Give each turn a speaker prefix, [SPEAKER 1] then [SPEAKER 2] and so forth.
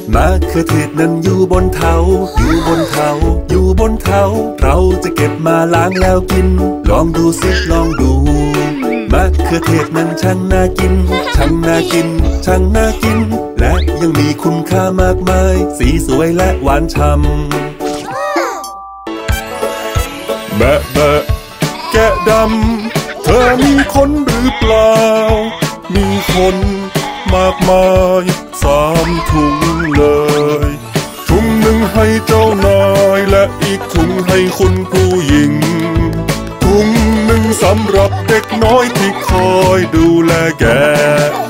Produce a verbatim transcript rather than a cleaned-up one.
[SPEAKER 1] มะเขือเทศนั้นอยู่บนเถาอยู่บนเถาอยู่บนเถาเราจะเก็บมาล้างแล้วกินลองดูสิลองดูมะเขือเทศนั้นช่างน่ากินช่างน่ากินช่างน่ากินและยังมีคุณค่ามากมายสีสวยและหวานฉ่ำแบะแบะแกะดำเธอมีขนหรือเปล่ามีขนมากมายสามถุงเลยถุงหนึ่งให้เจ้านายและอีกถุงให้คุณผู้หญิงถุงหนึ่งสำหรับเด็กน้อยที่คอยดูแลแกะ